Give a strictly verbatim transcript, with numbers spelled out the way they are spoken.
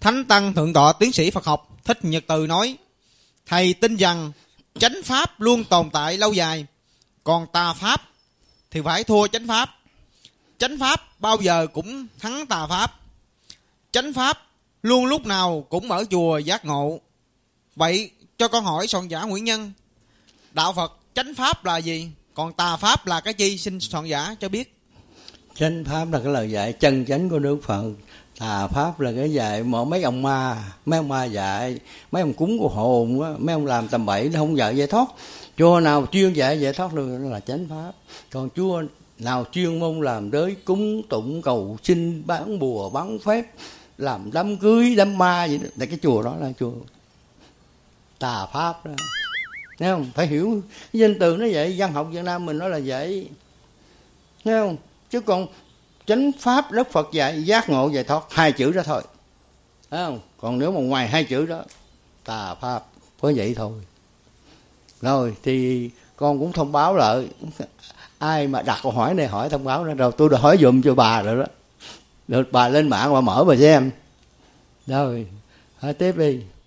Thánh tăng thượng tọa tiến sĩ Phật học Thích Nhật Từ nói: thầy tin rằng chánh pháp luôn tồn tại lâu dài, còn tà pháp thì phải thua chánh pháp. Chánh pháp bao giờ cũng thắng tà pháp. Chánh pháp luôn lúc nào cũng ở chùa giác ngộ. Vậy cho con hỏi soạn giả Nguyễn Nhân, đạo Phật chánh pháp là gì, còn tà pháp là cái chi? Xin soạn giả cho biết. Chánh pháp là cái lời dạy chân chánh của Đức Phật. Tà pháp là cái dạy mà mấy ông ma, mấy ông ma dạy, mấy ông cúng của hồn á, mấy ông làm tầm bậy nó không dạy giải thoát. Chùa nào chuyên dạy giải thoát được là chánh pháp. Còn chùa nào chuyên môn làm đới cúng tụng cầu xin, bán bùa bán phép, làm đám cưới đám ma vậy đó, là cái chùa đó là chùa tà pháp đó. Thấy không? Phải hiểu cái danh từ nó vậy. Văn học Việt Nam mình nói là vậy, thấy không? Chứ còn chánh pháp Đức Phật dạy giác ngộ giải thoát, hai chữ đó thôi, thấy không? Còn nếu mà ngoài hai chữ đó tà pháp, có vậy thôi. Rồi thì con cũng thông báo lại, ai mà đặt câu hỏi này hỏi thông báo ra, rồi tôi đã hỏi dùm cho bà rồi đó, được bà lên mạng bà mở bà xem. Rồi hỏi tiếp đi.